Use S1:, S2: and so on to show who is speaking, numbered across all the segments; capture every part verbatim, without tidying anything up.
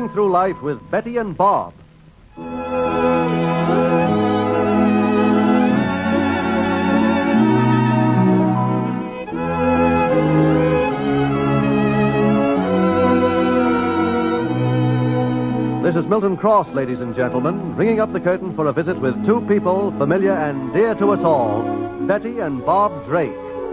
S1: Getting Through Life with Betty and Bob. This is Milton Cross, ladies and gentlemen, ringing up the curtain for a visit with two people familiar and dear to us all, Betty and Bob Drake.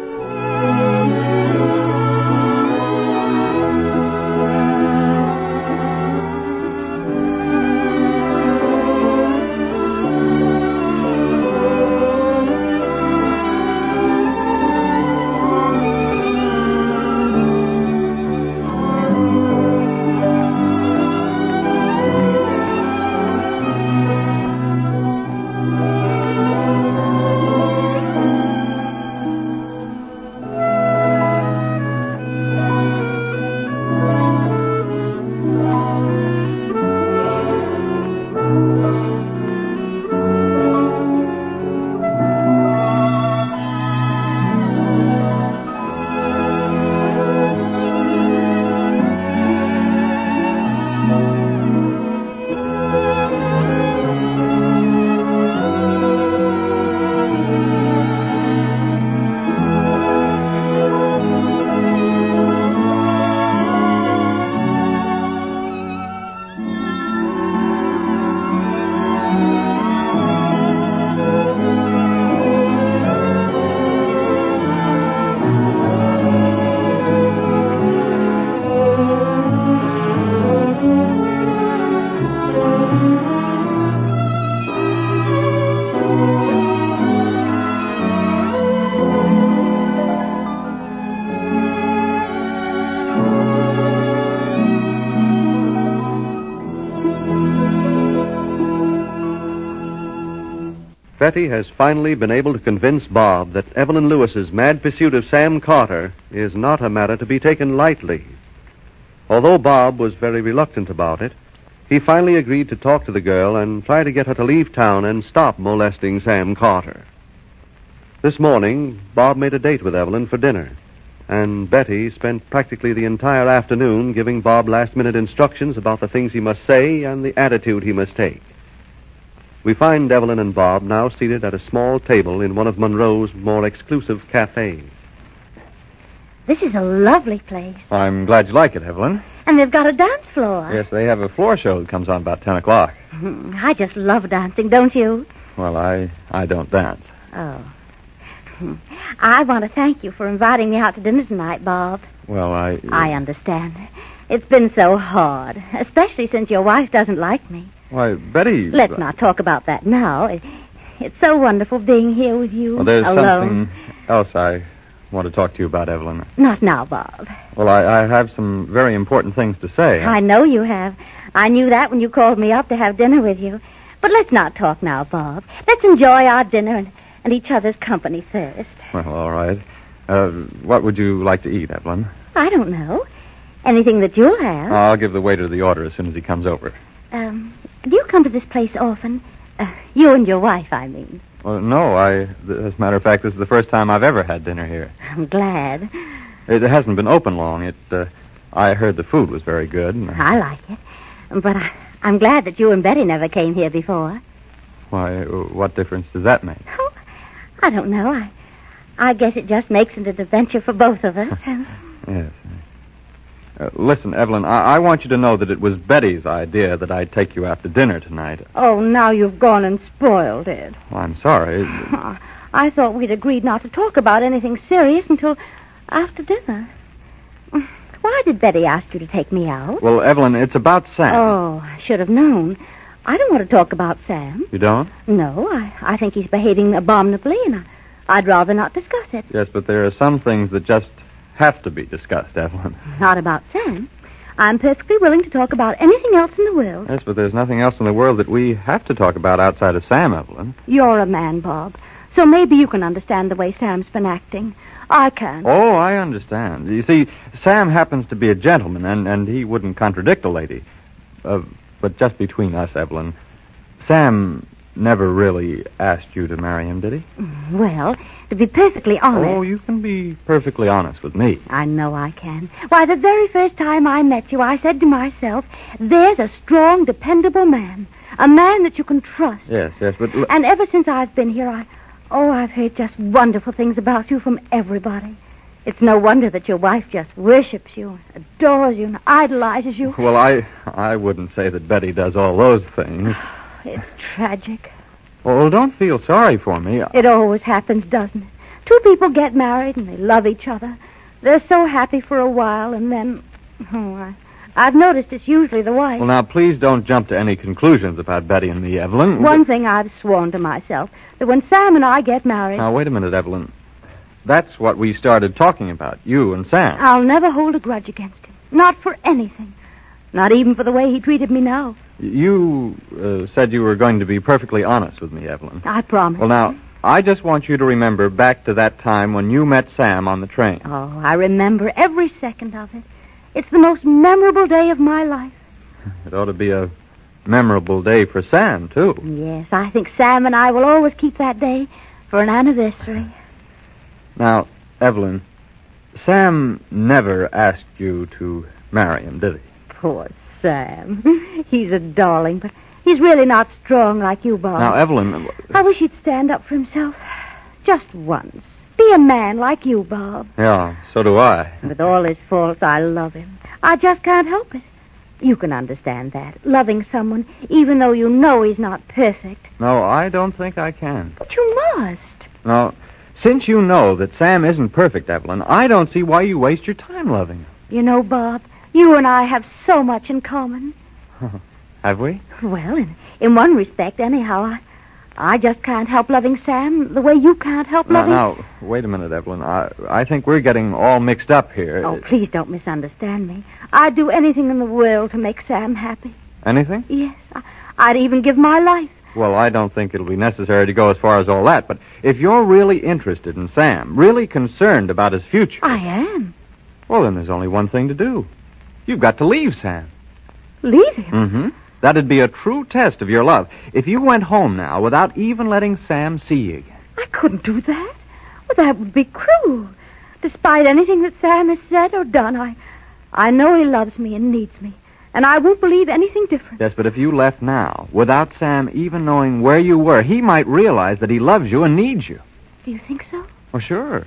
S1: Betty has finally been able to convince Bob that Evelyn Lewis's mad pursuit of Sam Carter is not a matter to be taken lightly. Although Bob was very reluctant about it, he finally agreed to talk to the girl and try to get her to leave town and stop molesting Sam Carter. This morning, Bob made a date with Evelyn for dinner, and Betty spent practically the entire afternoon giving Bob last-minute instructions about the things he must say and the attitude he must take. We find Evelyn and Bob now seated at a small table in one of Monroe's more exclusive cafes.
S2: This is a lovely place.
S3: I'm glad you like it, Evelyn.
S2: And they've got a dance floor.
S3: Yes, they have a floor show that comes on about ten o'clock.
S2: I just love dancing, don't you?
S3: Well, I, I don't dance.
S2: Oh. I want to thank you for inviting me out to dinner tonight, Bob.
S3: Well, I... Uh...
S2: I understand. It's been so hard, especially since your wife doesn't like me.
S3: Why, Betty...
S2: Let's not talk about that now. It, it's so wonderful being here with you,
S3: well, there's
S2: alone.
S3: something else I want to talk to you about, Evelyn.
S2: Not now, Bob.
S3: Well, I, I have some very important things to say.
S2: I know you have. I knew that when you called me up to have dinner with you. But let's not talk now, Bob. Let's enjoy our dinner and, and each other's company first.
S3: Well, all right. Uh, what would you like to eat, Evelyn?
S2: I don't know. Anything that you'll have.
S3: I'll give the waiter the order as soon as he comes over.
S2: Um, do you come to this place often? Uh, you and your wife, I mean.
S3: Well, no, I... As a matter of fact, this is the first time I've ever had dinner here.
S2: I'm glad.
S3: It hasn't been open long. It, uh, I heard the food was very good. And
S2: I... I like it. But I, I'm glad that you and Betty never came here before.
S3: Why, what difference does that make?
S2: Oh, I don't know. I, I guess it just makes it an adventure for both of us.
S3: Yes. Uh, listen, Evelyn, I-, I want you to know that it was Betty's idea that I take you out to dinner tonight.
S2: Oh, now you've gone and spoiled it.
S3: Well, I'm sorry.
S2: I thought we'd agreed not to talk about anything serious until after dinner. Why did Betty ask you to take me out?
S3: Well, Evelyn, it's about Sam.
S2: Oh, I should have known. I don't want to talk about Sam.
S3: You don't?
S2: No, I, I think he's behaving abominably, and I, I'd rather not discuss it.
S3: Yes, but there are some things that just have to be discussed, Evelyn.
S2: Not about Sam. I'm perfectly willing to talk about anything else in the world.
S3: Yes, but there's nothing else in the world that we have to talk about outside of Sam, Evelyn.
S2: You're a man, Bob, so maybe you can understand the way Sam's been acting. I can't.
S3: Oh, I understand. You see, Sam happens to be a gentleman, and, and he wouldn't contradict a lady. Uh, but just between us, Evelyn, Sam never really asked you to marry him, did he?
S2: Well, to be perfectly honest...
S3: Oh, you can be perfectly honest with me.
S2: I know I can. Why, the very first time I met you, I said to myself, there's a strong, dependable man. A man that you can trust.
S3: Yes, yes, but... L-
S2: and ever since I've been here, I... Oh, I've heard just wonderful things about you from everybody. It's no wonder that your wife just worships you, adores you, and idolizes you.
S3: Well, I I wouldn't say that Betty does all those things.
S2: It's tragic.
S3: Well, don't feel sorry for me.
S2: It always happens, doesn't it? Two people get married and they love each other. They're so happy for a while, and then... Oh, I, I've noticed it's usually the wife.
S3: Well, now, please don't jump to any conclusions about Betty and me, Evelyn.
S2: One thing I've sworn to myself, that when Sam and I get married...
S3: Now, wait a minute, Evelyn. That's what we started talking about, you and Sam.
S2: I'll never hold a grudge against him. Not for anything. Not even for the way he treated me now.
S3: You uh, said you were going to be perfectly honest with me, Evelyn.
S2: I promise.
S3: Well, now, I just want you to remember back to that time when you met Sam on the train.
S2: Oh, I remember every second of it. It's the most memorable day of my life.
S3: It ought to be a memorable day for Sam, too.
S2: Yes, I think Sam and I will always keep that day for an anniversary.
S3: Now, Evelyn, Sam never asked you to marry him, did he?
S2: Poor Sam. He's a darling, but he's really not strong like you, Bob.
S3: Now, Evelyn...
S2: I wish he'd stand up for himself. Just once. Be a man like you, Bob.
S3: Yeah, so do I.
S2: With all his faults, I love him. I just can't help it. You can understand that. Loving someone, even though you know he's not perfect.
S3: No, I don't think I can.
S2: But you must.
S3: No, since you know that Sam isn't perfect, Evelyn, I don't see why you waste your time loving him.
S2: You know, Bob, you and I have so much in common.
S3: Have we?
S2: Well, in, in one respect, anyhow, I, I just can't help loving Sam the way you can't help
S3: Now,
S2: loving...
S3: now, wait a minute, Evelyn. I, I think we're getting all mixed up here.
S2: Oh, please don't misunderstand me. I'd do anything in the world to make Sam happy.
S3: Anything?
S2: Yes, I, I'd even give my life.
S3: Well, I don't think it'll be necessary to go as far as all that, but if you're really interested in Sam, really concerned about his future...
S2: I am.
S3: Well, then there's only one thing to do. You've got to leave Sam.
S2: Leave him?
S3: Mm-hmm. That'd be a true test of your love. If you went home now without even letting Sam see you again.
S2: I couldn't do that. Well, that would be cruel. Despite anything that Sam has said or done, I, I know he loves me and needs me. And I won't believe anything different.
S3: Yes, but if you left now, without Sam even knowing where you were, he might realize that he loves you and needs you.
S2: Do you think so?
S3: Oh, sure.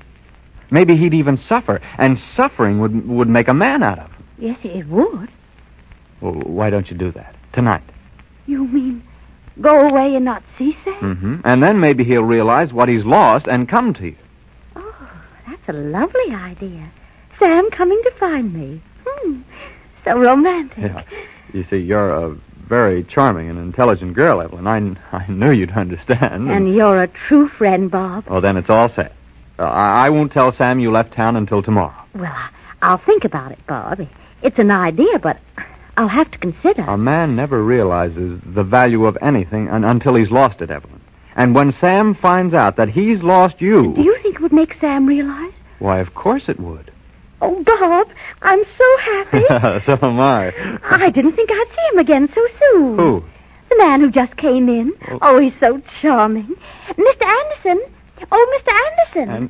S3: Maybe he'd even suffer, and suffering would would make a man out of him.
S2: Yes, it would.
S3: Well, why don't you do that? Tonight.
S2: You mean go away and not see Sam?
S3: Mm-hmm. And then maybe he'll realize what he's lost and come to you.
S2: Oh, that's a lovely idea. Sam coming to find me. Hmm. So romantic.
S3: Yeah. You see, you're a very charming and intelligent girl, Evelyn. I, I knew you'd understand. And,
S2: and you're a true friend, Bob.
S3: Oh, then it's all set. Uh, I, I won't tell Sam you left town until tomorrow.
S2: Well, I, I'll think about it, Bob. It's an idea, but I'll have to consider.
S3: A man never realizes the value of anything un- until he's lost it, Evelyn. And when Sam finds out that he's lost you...
S2: Do you think it would make Sam realize?
S3: Why, of course it would.
S2: Oh, Bob, I'm so happy.
S3: So am I.
S2: I didn't think I'd see him again so soon.
S3: Who?
S2: The man who just came in. Oh, oh he's so charming. Mister Anderson. Oh, Mister Anderson.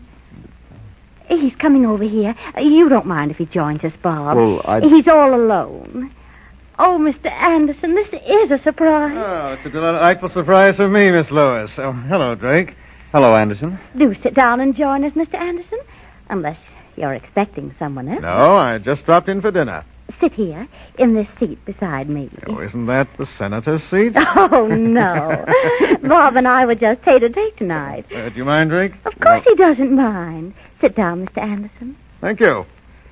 S2: And... He's coming over here. You don't mind if he joins us, Bob.
S3: Well, I...
S2: He's all alone. Oh, Mister Anderson, this is a surprise.
S4: Oh, it's a delightful surprise for me, Miss Lois. Oh, hello, Drake.
S3: Hello, Anderson.
S2: Do sit down and join us, Mister Anderson. Unless you're expecting someone else.
S4: No, I just dropped in for dinner.
S2: Sit here, in this seat beside me.
S4: Oh, isn't that the senator's seat?
S2: Oh, no. Bob and I were just tete-a-tete tonight.
S4: Uh, do you mind, Drake?
S2: Of course he doesn't mind. Sit down, Mister Anderson.
S4: Thank you.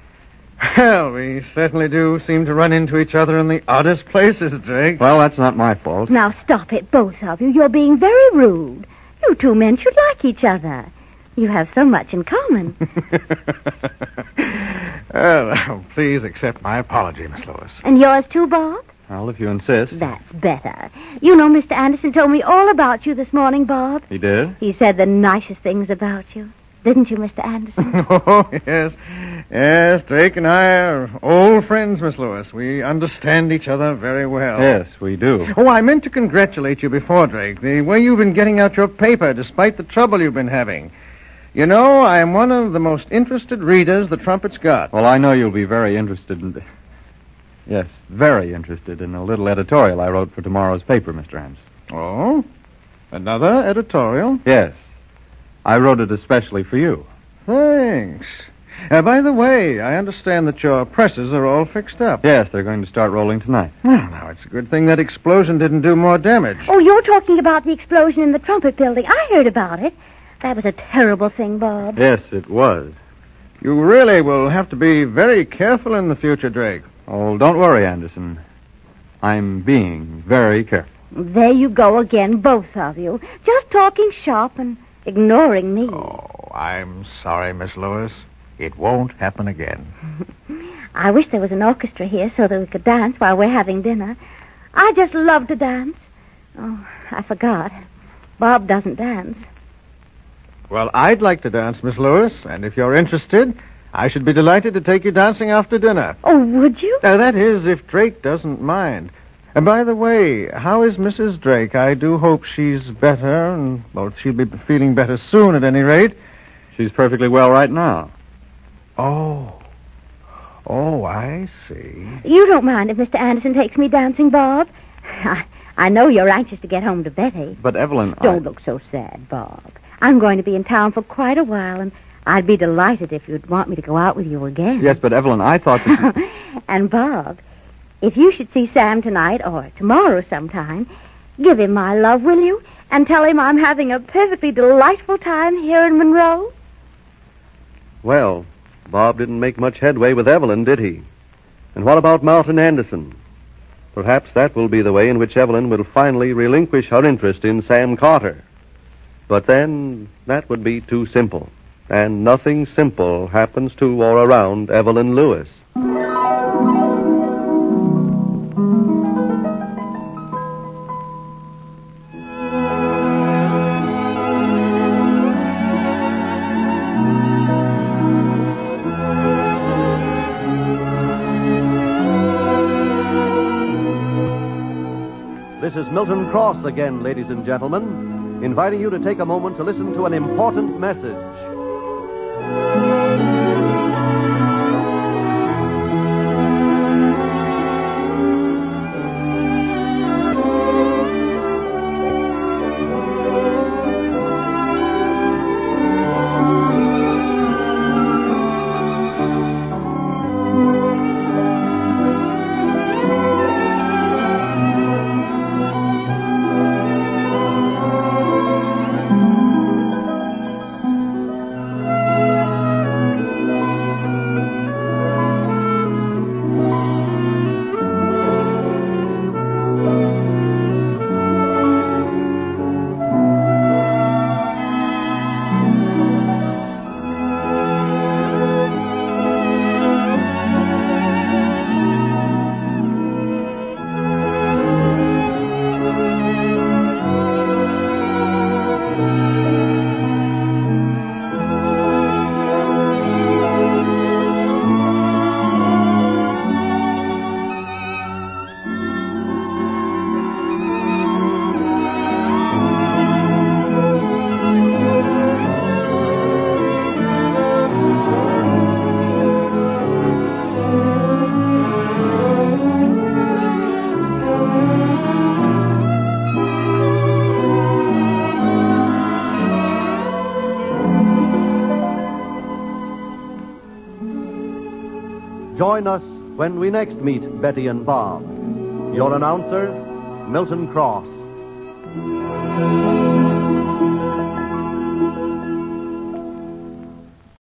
S4: Well, we certainly do seem to run into each other in the oddest places, Drake.
S3: Well, that's not my fault.
S2: Now, stop it, both of you. You're being very rude. You two men should like each other. You have so much in common.
S4: Well, please accept my apology, Miss Lois.
S2: And yours too, Bob?
S3: Well, if you insist.
S2: That's better. You know, Mister Anderson told me all about you this morning, Bob.
S3: He did?
S2: He said the nicest things about you. Didn't you, Mister Anderson?
S4: Oh, yes. Yes, Drake and I are old friends, Miss Lewis. We understand each other very well.
S3: Yes, we do.
S4: Oh, I meant to congratulate you before, Drake. The way you've been getting out your paper, despite the trouble you've been having. You know, I am one of the most interested readers the Trumpet's got.
S3: Well, I know you'll be very interested in... Yes, very interested in a little editorial I wrote for tomorrow's paper, Mister Anderson.
S4: Oh? Another editorial?
S3: Yes. I wrote it especially for you.
S4: Thanks. Uh, by the way, I understand that your presses are all fixed up.
S3: Yes, they're going to start rolling tonight.
S4: Well, now, it's a good thing that explosion didn't do more damage.
S2: Oh, you're talking about the explosion in the Trumpet building. I heard about it. That was a terrible thing, Bob.
S3: Yes, it was.
S4: You really will have to be very careful in the future, Drake.
S3: Oh, don't worry, Anderson. I'm being very careful.
S2: There you go again, both of you. Just talking shop and ignoring me.
S5: Oh, I'm sorry, Miss Lewis. It won't happen again.
S2: I wish there was an orchestra here so that we could dance while we're having dinner. I just love to dance. Oh, I forgot. Bob doesn't dance.
S4: Well, I'd like to dance, Miss Lewis, and if you're interested, I should be delighted to take you dancing after dinner.
S2: Oh, would you?
S4: Uh, that is, if Drake doesn't mind. And by the way, how is Missus Drake? I do hope she's better, and, well, she'll be feeling better soon at any rate.
S3: She's perfectly well right now.
S5: Oh. Oh, I see.
S2: You don't mind if Mister Anderson takes me dancing, Bob? I, I know you're anxious to get home to Betty.
S3: But, Evelyn,
S2: Don't
S3: I...
S2: look so sad, Bob. I'm going to be in town for quite a while, and I'd be delighted if you'd want me to go out with you again.
S3: Yes, but, Evelyn, I thought that... You...
S2: And, Bob, if you should see Sam tonight or tomorrow sometime, give him my love, will you? And tell him I'm having a perfectly delightful time here in Monroe.
S1: Well, Bob didn't make much headway with Evelyn, did he? And what about Martin Anderson? Perhaps that will be the way in which Evelyn will finally relinquish her interest in Sam Carter. But then, that would be too simple. And nothing simple happens to or around Evelyn Lewis. This is Milton Cross again, ladies and gentlemen, inviting you to take a moment to listen to an important message. Join us when we next meet Betty and Bob. Your announcer, Milton Cross.